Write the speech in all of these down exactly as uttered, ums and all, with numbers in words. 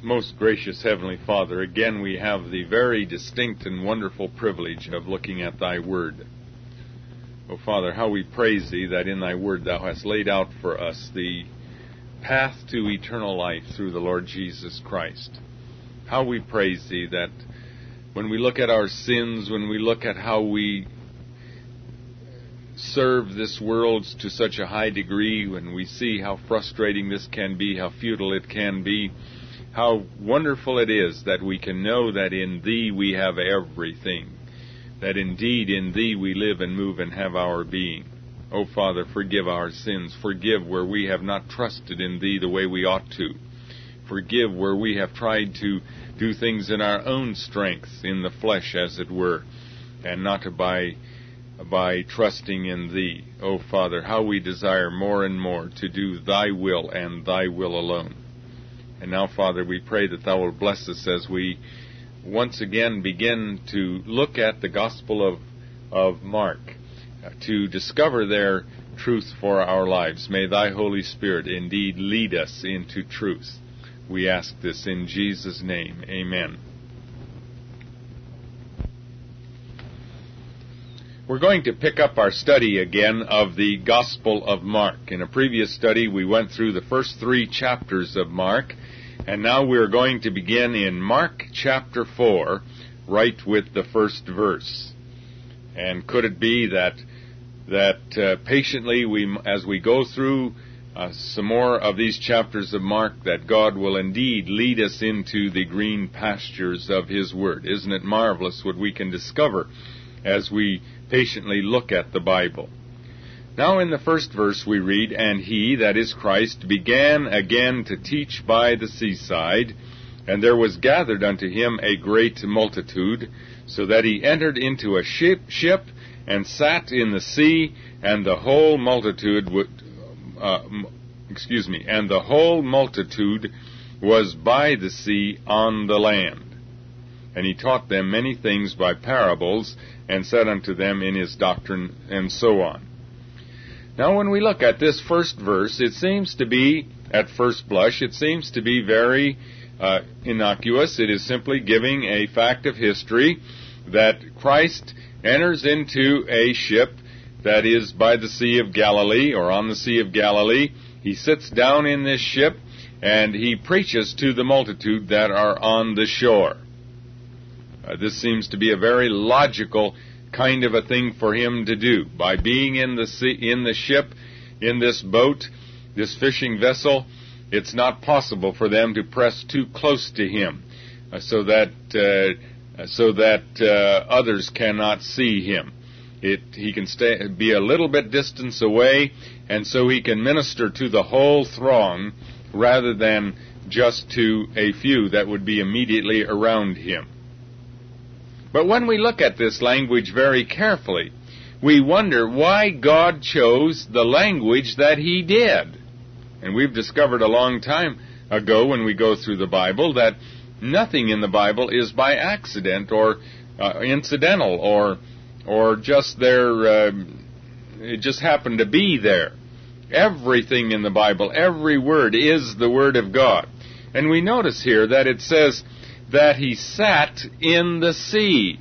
Most gracious Heavenly Father, again we have the very distinct and wonderful privilege of looking at Thy Word. O Father, how we praise Thee that in Thy Word Thou hast laid out for us the path to eternal life through the Lord Jesus Christ. How we praise Thee that when we look at our sins, when we look at how we serve this world to such a high degree, when we see how frustrating this can be, how futile it can be, how wonderful it is that we can know that in Thee we have everything, that indeed in Thee we live and move and have our being. O Father, forgive our sins. Forgive where we have not trusted in Thee the way we ought to. Forgive where we have tried to do things in our own strength, in the flesh as it were, and not by, by trusting in Thee. O Father, how we desire more and more to do Thy will and Thy will alone. And now, Father, we pray that Thou will bless us as we once again begin to look at the Gospel of, of Mark, uh, to discover their truth for our lives. May Thy Holy Spirit indeed lead us into truth. We ask this in Jesus' name. Amen. We're going to pick up our study again of the Gospel of Mark. In a previous study, we went through the first three chapters of Mark, and now we're going to begin in Mark chapter four, right with the first verse. And could it be that that uh, patiently, we, as we go through uh, some more of these chapters of Mark, that God will indeed lead us into the green pastures of His Word? Isn't it marvelous what we can discover as we patiently look at the Bible? Now in the first verse we read, "And he," that is Christ, "began again to teach by the seaside, and there was gathered unto him a great multitude, so that he entered into a ship, ship and sat in the sea, and the whole multitude would, uh, excuse me, and the whole multitude was by the sea on the land. And he taught them many things by parables, and said unto them in his doctrine," and so on. Now when we look at this first verse, it seems to be, at first blush, it seems to be very uh, innocuous. It is simply giving a fact of history that Christ enters into a ship that is by the Sea of Galilee, or on the Sea of Galilee. He sits down in this ship, and he preaches to the multitude that are on the shore. Uh, this seems to be a very logical kind of a thing for him to do. By being in the sea, in the ship, in this boat, this fishing vessel, it's not possible for them to press too close to him, uh, so that uh, so that uh, others cannot see him. It, he can stay, be a little bit distance away, and so he can minister to the whole throng rather than just to a few that would be immediately around him. But when we look at this language very carefully, we wonder why God chose the language that He did. And we've discovered a long time ago when we go through the Bible that nothing in the Bible is by accident or uh, incidental or or just there, uh, it just happened to be there. Everything in the Bible, every word is the Word of God. And we notice here that it says that He sat in the sea.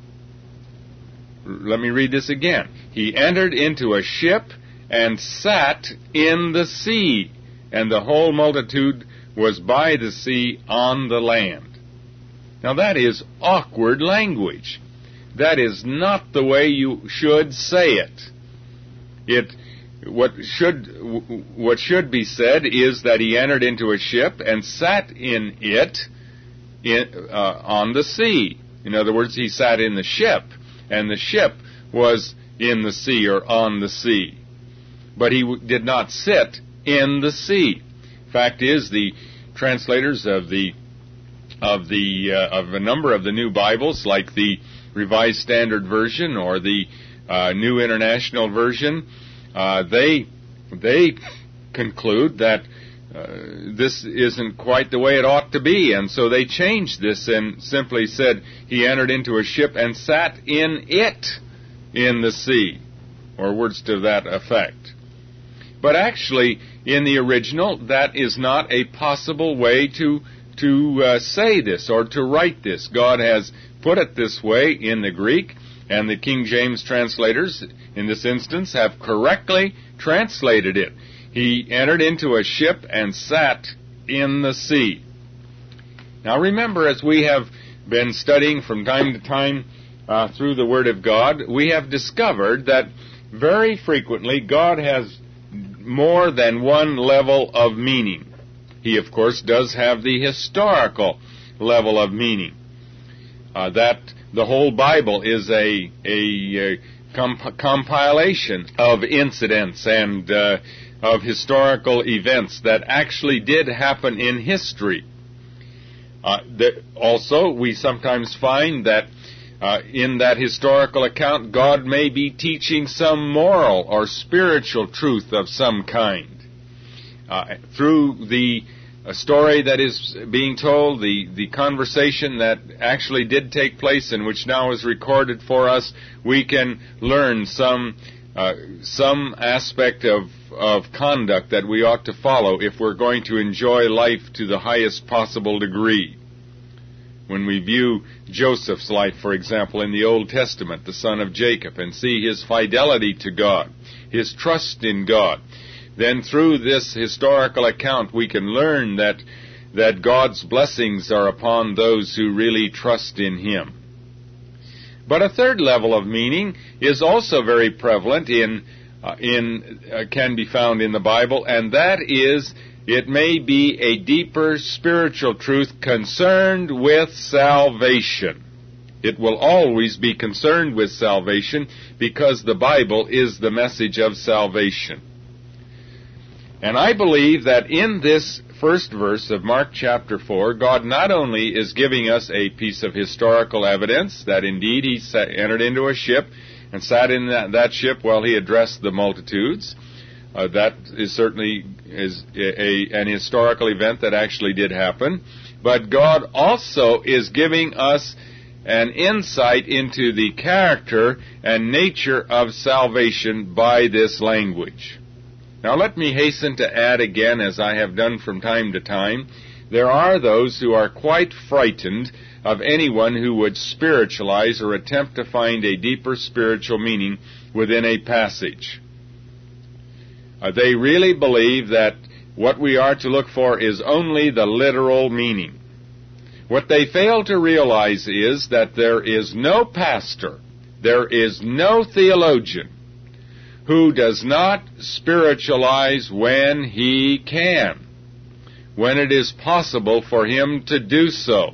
Let me read this again. He entered into a ship and sat in the sea, and the whole multitude was by the sea on the land. Now that is awkward language. That is not the way you should say it. It what should what should be said is that he entered into a ship and sat in it in, uh, on the sea. In other words, he sat in the ship, and the ship was in the sea or on the sea. But he w- did not sit in the sea. Fact is, the translators of the of the uh, of a number of the new Bibles, like the Revised Standard Version or the uh, New International Version, uh, they they conclude that uh, this isn't quite the way it ought to be, and so they changed this and simply said he entered into a ship and sat in it in the sea, or words to that effect. But actually, in the original, that is not a possible way to to uh, say this or to write this. God has put it this way in the Greek, and the King James translators, in this instance, have correctly translated it. He entered into a ship and sat in the sea. Now remember, as we have been studying from time to time uh, through the Word of God, we have discovered that very frequently God has more than one level of meaning. He, of course, does have the historical level of meaning. Uh, that the whole Bible is a, a, a comp- compilation of incidents and uh, of historical events that actually did happen in history. Uh, that also, we sometimes find that uh, in that historical account, God may be teaching some moral or spiritual truth of some kind. Uh, through the a story that is being told, the, the conversation that actually did take place and which now is recorded for us, we can learn some uh, some aspect of, of conduct that we ought to follow if we're going to enjoy life to the highest possible degree. When we view Joseph's life, for example, in the Old Testament, the son of Jacob, and see his fidelity to God, his trust in God, then through this historical account we can learn that that God's blessings are upon those who really trust in Him. But a third level of meaning is also very prevalent in uh, in uh, can be found in the Bible, and that is it may be a deeper spiritual truth concerned with salvation. It will always be concerned with salvation because the Bible is the message of salvation. And I believe that in this first verse of Mark chapter four, God not only is giving us a piece of historical evidence that indeed He sat, entered into a ship and sat in that, that ship while He addressed the multitudes. Uh, that is certainly is a, a, an historical event that actually did happen. But God also is giving us an insight into the character and nature of salvation by this language. Now let me hasten to add again, as I have done from time to time, there are those who are quite frightened of anyone who would spiritualize or attempt to find a deeper spiritual meaning within a passage. Uh, they really believe that what we are to look for is only the literal meaning. What they fail to realize is that there is no pastor, there is no theologian who does not spiritualize when he can, when it is possible for him to do so.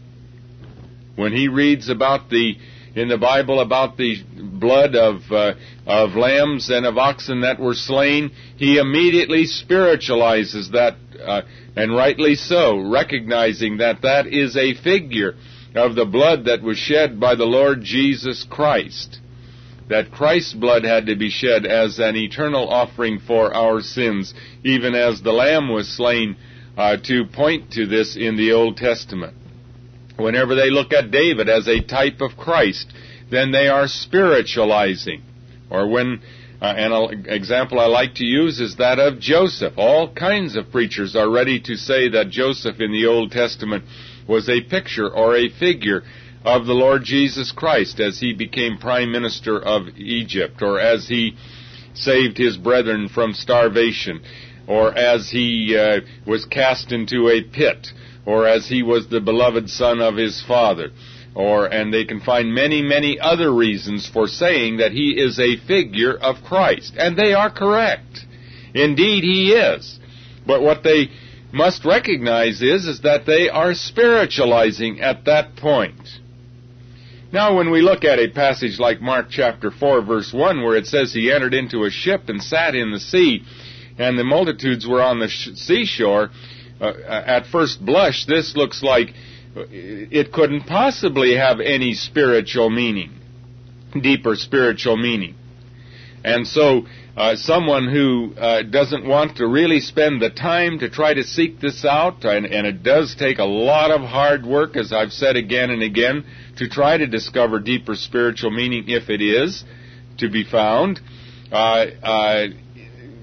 When he reads about the, in the Bible, about the blood of, uh, of lambs and of oxen that were slain, he immediately spiritualizes that, uh, and rightly so, recognizing that that is a figure of the blood that was shed by the Lord Jesus Christ. That Christ's blood had to be shed as an eternal offering for our sins, even as the Lamb was slain, uh, to point to this in the Old Testament. Whenever they look at David as a type of Christ, then they are spiritualizing. Or when, uh, an example I like to use is that of Joseph. All kinds of preachers are ready to say that Joseph in the Old Testament was a picture or a figure of the Lord Jesus Christ as he became prime minister of Egypt, or as he saved his brethren from starvation, or as he uh, was cast into a pit, or as he was the beloved son of his father. Or, and they can find many, many other reasons for saying that he is a figure of Christ. And they are correct. Indeed, he is. But what they must recognize is, is that they are spiritualizing at that point. Now, when we look at a passage like Mark chapter four, verse one, where it says he entered into a ship and sat in the sea, and the multitudes were on the sh- seashore, uh, at first blush, this looks like it couldn't possibly have any spiritual meaning, deeper spiritual meaning. And so, uh, someone who uh, doesn't want to really spend the time to try to seek this out, and, and it does take a lot of hard work, as I've said again and again, to try to discover deeper spiritual meaning, if it is to be found, uh, uh,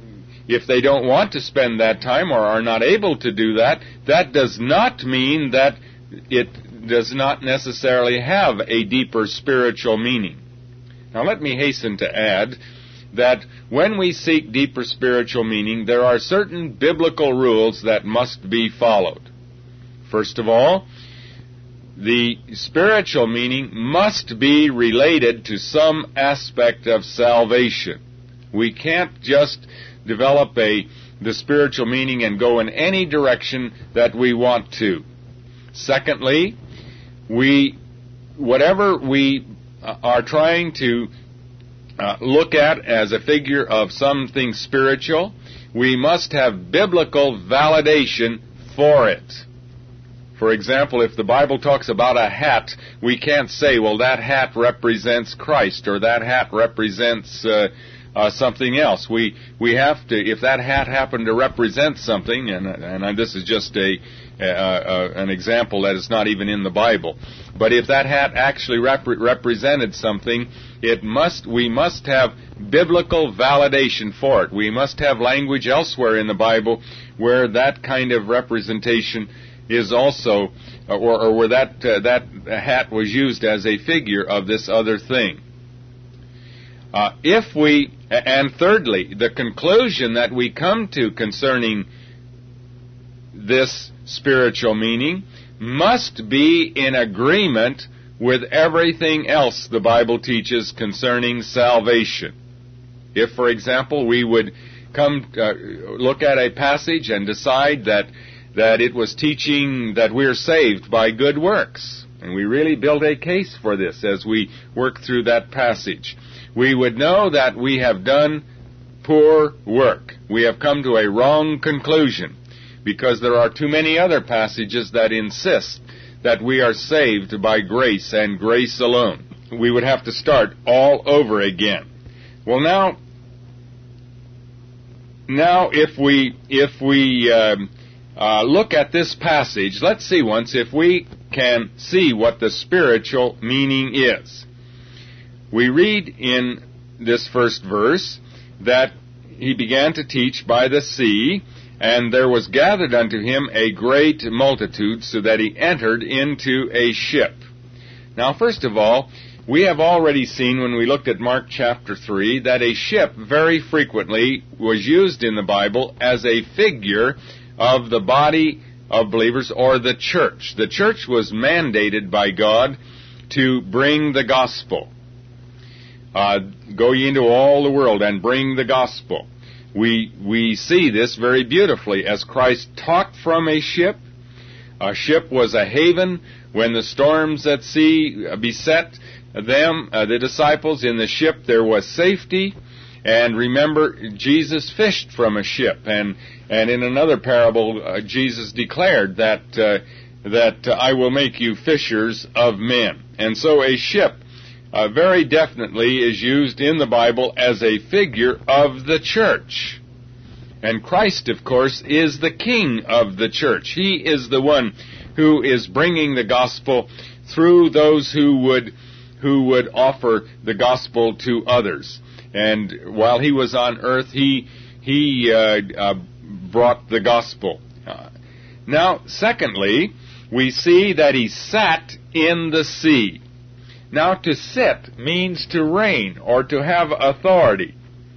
if they don't want to spend that time or are not able to do that, that does not mean that it does not necessarily have a deeper spiritual meaning. Now let me hasten to add that when we seek deeper spiritual meaning, there are certain biblical rules that must be followed. First of all, the spiritual meaning must be related to some aspect of salvation. We can't just develop a the spiritual meaning and go in any direction that we want to. Secondly, we whatever we are trying to uh, look at as a figure of something spiritual, we must have biblical validation for it. For example, if the Bible talks about a hat, we can't say, well, that hat represents Christ, or that hat represents uh, uh, something else. We we have to, if that hat happened to represent something, and and this is just a uh, uh, an example that is not even in the Bible, but if that hat actually rep- represented something, it must we must have biblical validation for it. We must have language elsewhere in the Bible where that kind of representation is also, or, or where that uh, that hat was used as a figure of this other thing. Uh, if we, and thirdly, the conclusion that we come to concerning this spiritual meaning must be in agreement with everything else the Bible teaches concerning salvation. If, for example, we would come uh, look at a passage and decide that that it was teaching that we're saved by good works, and we really build a case for this as we work through that passage, we would know that we have done poor work. We have come to a wrong conclusion, because there are too many other passages that insist that we are saved by grace and grace alone. We would have to start all over again. Well, now, now if we if we um, uh, look at this passage, let's see once if we can see what the spiritual meaning is. We read in this first verse that he began to teach by the sea, and there was gathered unto him a great multitude, so that he entered into a ship. Now, first of all, we have already seen when we looked at Mark chapter three that a ship very frequently was used in the Bible as a figure of the body of believers, or the church. The church was mandated by God to bring the gospel. Uh, go ye into all the world and bring the gospel. We we see this very beautifully as Christ taught from a ship. A ship was a haven when the storms at sea beset them, uh, the disciples. In the ship there was safety. And remember, Jesus fished from a ship. And, and in another parable, uh, Jesus declared that, uh, that uh, I will make you fishers of men. And so a ship Uh, very definitely is used in the Bible as a figure of the church. And Christ, of course, is the king of the church. He is the one who is bringing the gospel through those who would who would offer the gospel to others. And while he was on earth, he he uh, uh, brought the gospel. Uh, now, secondly, we see that he sat in the sea. Now, to sit means to reign or to have authority.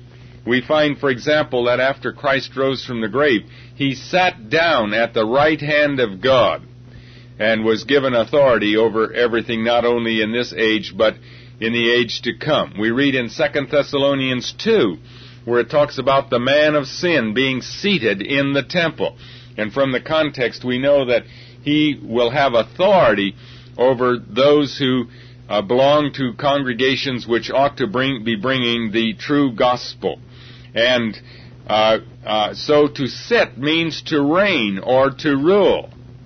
We find, for example, that after Christ rose from the grave, he sat down at the right hand of God and was given authority over everything, not only in this age, but in the age to come. We read in Second Thessalonians two, where it talks about the man of sin being seated in the temple. And from the context, we know that he will have authority over those who Uh, belong to congregations which ought to bring, be bringing the true gospel. And uh, uh, so to sit means to reign or to rule.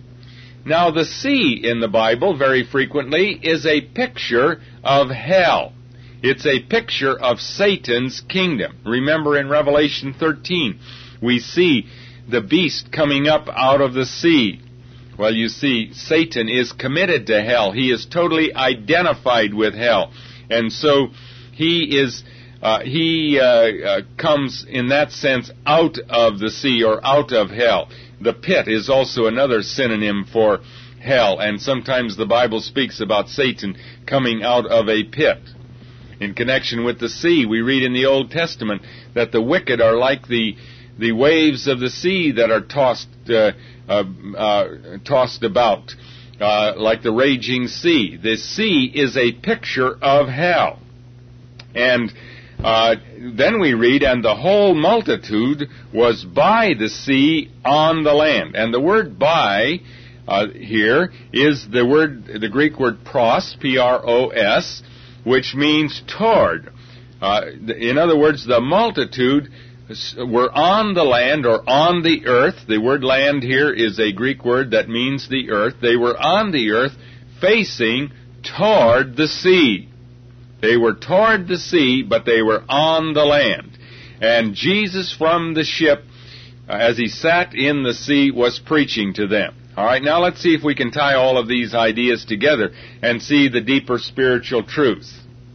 Now, the sea in the Bible very frequently is a picture of hell. It's a picture of Satan's kingdom. Remember in Revelation thirteen, we see the beast coming up out of the sea. Well, you see, Satan is committed to hell. He is totally identified with hell. And so he is uh, he uh, uh, comes in that sense out of the sea or out of hell. The pit is also another synonym for hell, and sometimes the Bible speaks about Satan coming out of a pit. In connection with the sea, we read in the Old Testament that the wicked are like the the waves of the sea that are tossed uh, uh, uh, tossed about, uh, like the raging sea. The sea is a picture of hell. And uh, then we read, and the whole multitude was by the sea on the land. And the word by uh, here is the word, the Greek word pros, P R O S, which means toward. Uh, in other words, the multitude were on the land or on the earth. The word land here is a Greek word that means the earth. They were on the earth facing toward the sea. They were toward the sea, but they were on the land. And Jesus from the ship, as he sat in the sea, was preaching to them. All right, now let's see if we can tie all of these ideas together and see the deeper spiritual truth.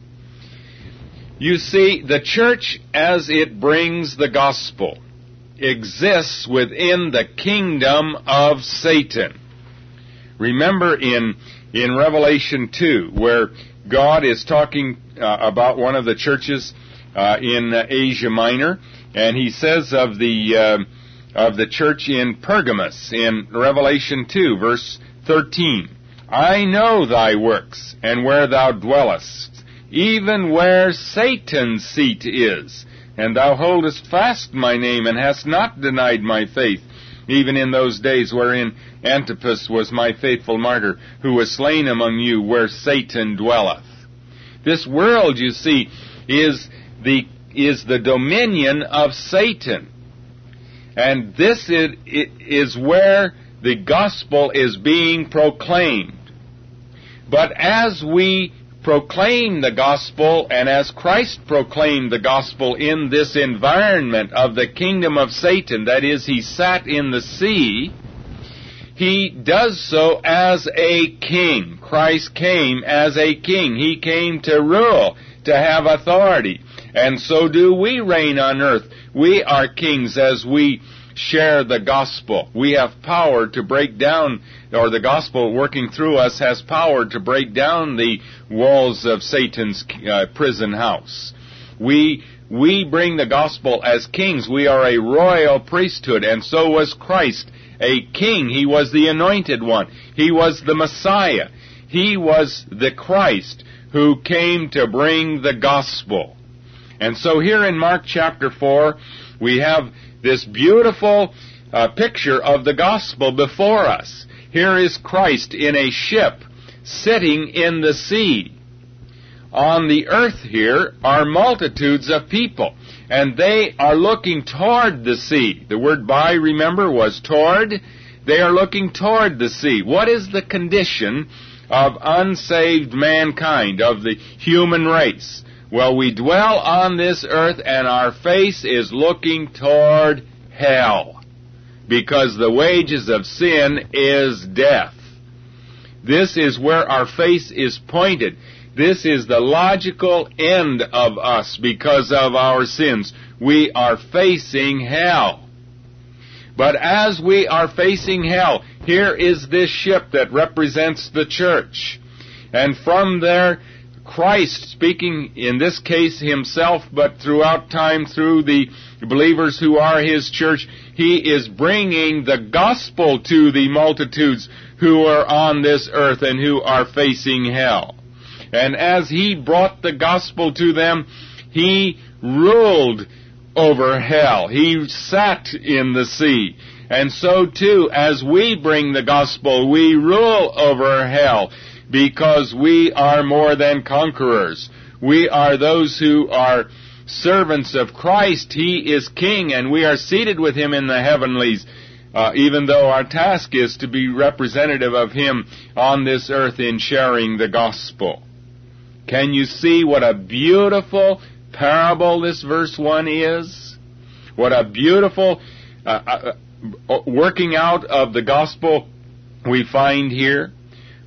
You see, the church, as it brings the gospel, exists within the kingdom of Satan. Remember in in Revelation two, where God is talking uh, about one of the churches uh, in uh, Asia Minor, and he says of the uh, of the church in Pergamos in Revelation two, verse thirteen, I know thy works, and where thou dwellest, even where Satan's seat is, and thou holdest fast my name, and hast not denied my faith, even in those days wherein Antipas was my faithful martyr, who was slain among you, where Satan dwelleth. This world, you see, is the is the dominion of Satan. And this is, is where the gospel is being proclaimed. But as we proclaim the gospel, and as Christ proclaimed the gospel in this environment of the kingdom of Satan, that is, he sat in the sea, he does so as a king. Christ came as a king. He came to rule, to have authority. And so do we reign on earth. We are kings as we share the gospel. We have power to break down, or the gospel working through us has power to break down the walls of Satan's uh, prison house. We we bring the gospel as kings. We are a royal priesthood, and so was Christ, a king. He was the anointed one. He was the Messiah. He was the Christ who came to bring the gospel. And so here in Mark chapter four, we have this beautiful uh, picture of the gospel before us. Here is Christ in a ship, sitting in the sea. On the earth here are multitudes of people, and they are looking toward the sea. The word by, remember, was toward. They are looking toward the sea. What is the condition of unsaved mankind, of the human race? Well, we dwell on this earth, and our face is looking toward hell, because the wages of sin is death. This is where our face is pointed. This is the logical end of us because of our sins. We are facing hell. But as we are facing hell, here is this ship that represents the church. And from there, Christ, speaking in this case himself, but throughout time through the believers who are his church, he is bringing the gospel to the multitudes who are on this earth and who are facing hell. And as he brought the gospel to them, he ruled over hell. He sat in the sea. And so too, as we bring the gospel, we rule over hell, because we are more than conquerors. We are those who are servants of Christ. He is King, and we are seated with him in the heavenlies, uh, even though our task is to be representative of him on this earth in sharing the gospel. Can you see what a beautiful parable this verse one is? What a beautiful uh, uh, working out of the gospel we find here.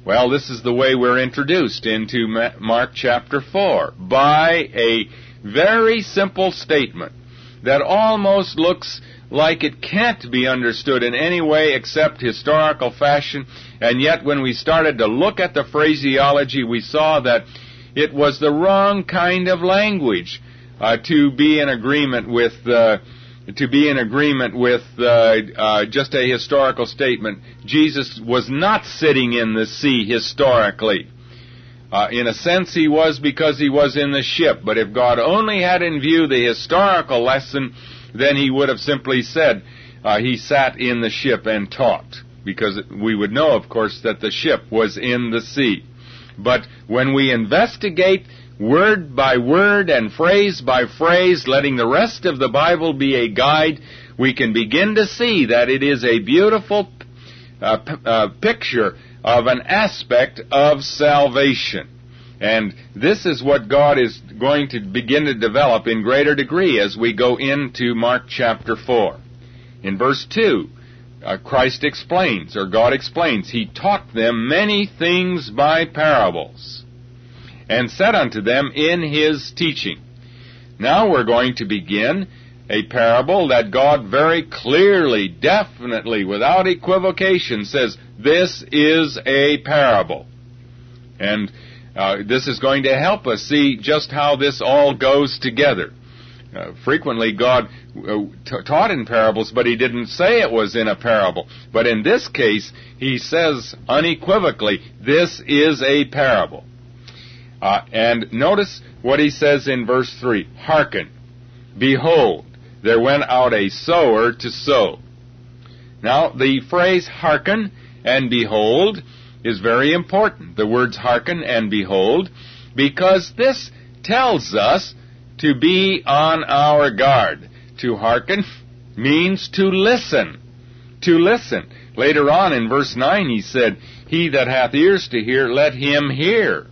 Well, this is the way we're introduced into Mark chapter four, by a very simple statement that almost looks like it can't be understood in any way except historical fashion, and yet when we started to look at the phraseology, we saw that it was the wrong kind of language uh, to be in agreement with uh, to be in agreement with uh, uh, just a historical statement. Jesus was not sitting in the sea historically. Uh, in a sense, he was, because he was in the ship. But if God only had in view the historical lesson, then he would have simply said uh, he sat in the ship and taught, because we would know, of course, that the ship was in the sea. But when we investigate word by word and phrase by phrase, letting the rest of the Bible be a guide, we can begin to see that it is a beautiful uh, p- uh, picture of an aspect of salvation. And this is what God is going to begin to develop in greater degree as we go into Mark chapter four. In verse two, uh, Christ explains, or God explains, He taught them many things by parables, and said unto them in His teaching. Now we're going to begin a parable that God very clearly, definitely, without equivocation, says, this is a parable. And uh, this is going to help us see just how this all goes together. Uh, frequently, God uh, t- taught in parables, but He didn't say it was in a parable. But in this case, He says unequivocally, this is a parable. Uh, and notice what He says in verse three. Hearken, behold, there went out a sower to sow. Now, the phrase hearken and behold is very important. The words hearken and behold, because this tells us to be on our guard. To hearken means to listen. To listen. Later on in verse nine he said, he that hath ears to hear, let him hear.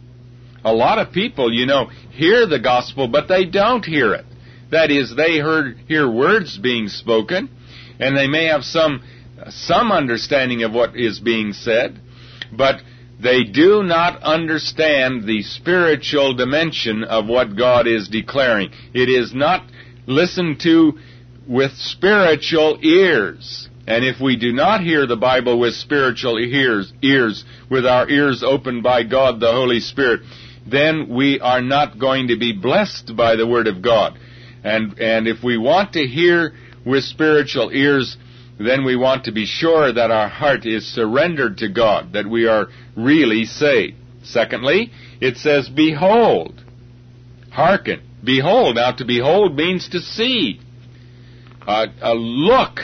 A lot of people, you know, hear the gospel, but they don't hear it. That is, they heard hear words being spoken, and they may have some some understanding of what is being said, but they do not understand the spiritual dimension of what God is declaring. It is not listened to with spiritual ears. And if we do not hear the Bible with spiritual ears, ears, with our ears opened by God the Holy Spirit, then we are not going to be blessed by the Word of God. And and if we want to hear with spiritual ears, then we want to be sure that our heart is surrendered to God, that we are really saved. Secondly, it says, behold. Hearken. Behold. Now, to behold means to see. Uh, uh, look.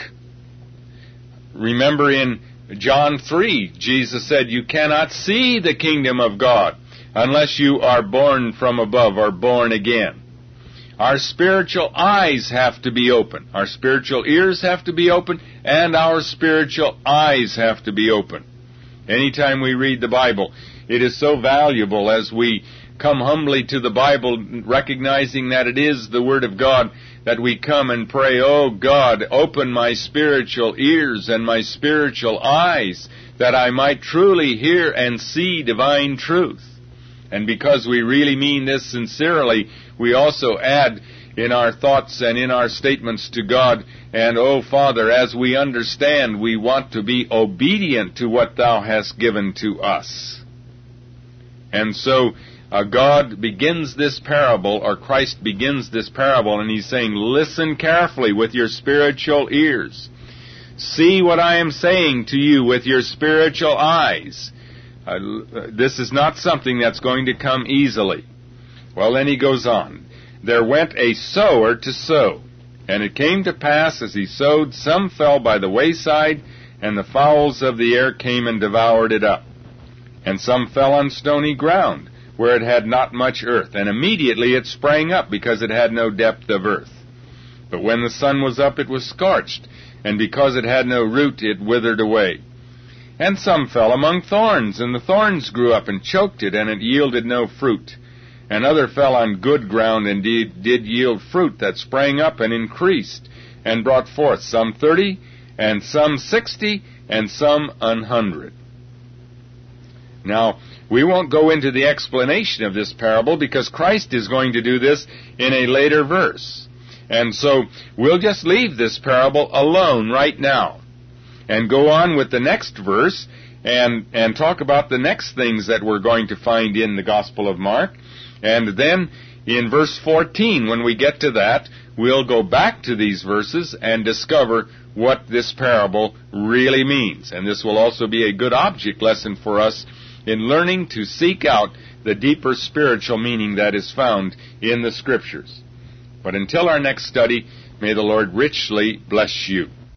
Remember in John three, Jesus said, you cannot see the kingdom of God unless you are born from above or born again. Our spiritual eyes have to be open. Our spiritual ears have to be open, and our spiritual eyes have to be open. Anytime we read the Bible, it is so valuable as we come humbly to the Bible, recognizing that it is the Word of God, that we come and pray, oh God, open my spiritual ears and my spiritual eyes, that I might truly hear and see divine truth. And because we really mean this sincerely, we also add in our thoughts and in our statements to God, and, oh Father, as we understand, we want to be obedient to what Thou hast given to us. And so uh, God begins this parable, or Christ begins this parable, and He's saying, listen carefully with your spiritual ears. See what I am saying to you with your spiritual eyes. Uh, this is not something that's going to come easily. Well, then he goes on. There went a sower to sow, and it came to pass as he sowed, some fell by the wayside, and the fowls of the air came and devoured it up. And some fell on stony ground, where it had not much earth, and immediately it sprang up, because it had no depth of earth. But when the sun was up, it was scorched, and because it had no root, it withered away. And some fell among thorns, and the thorns grew up and choked it, and it yielded no fruit. And other fell on good ground, and did, did yield fruit that sprang up and increased, and brought forth some thirty, and some sixty, and some an hundred. Now, we won't go into the explanation of this parable because Christ is going to do this in a later verse. And so we'll just leave this parable alone right now and go on with the next verse and, and talk about the next things that we're going to find in the Gospel of Mark. And then in verse fourteen, when we get to that, we'll go back to these verses and discover what this parable really means. And this will also be a good object lesson for us in learning to seek out the deeper spiritual meaning that is found in the Scriptures. But until our next study, may the Lord richly bless you.